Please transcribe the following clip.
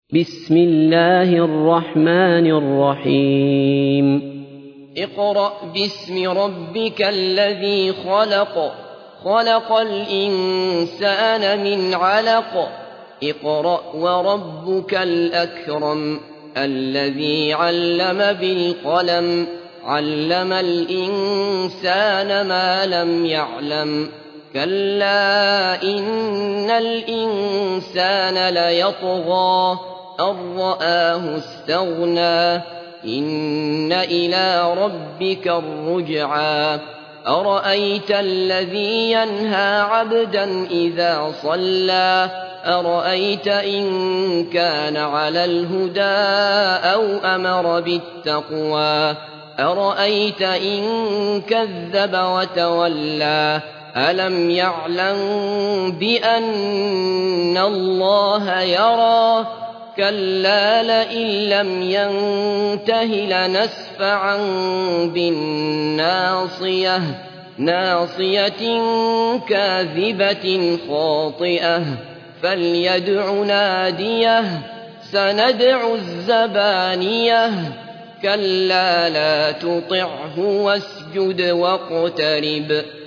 بسم الله الرحمن الرحيم اقرأ باسم ربك الذي خلق خلق الإنسان من علق اقرأ وربك الأكرم الذي علم بالقلم علم الإنسان ما لم يعلم كلا إن الإنسان ليطغى أن رآه استغنى إن إلى ربك الرجعى أرأيت الذي ينهى عبدا إذا صلى أرأيت إن كان على الهدى أو أمر بالتقوى أرأيت إن كذب وتولى ألم يعلم بأن الله يرى كلا لئن لم ينته لنسفعا بالناصية ناصية كاذبة خاطئة فليدع ناديه سندع الزبانية كلا لا تطعه واسجد واقترب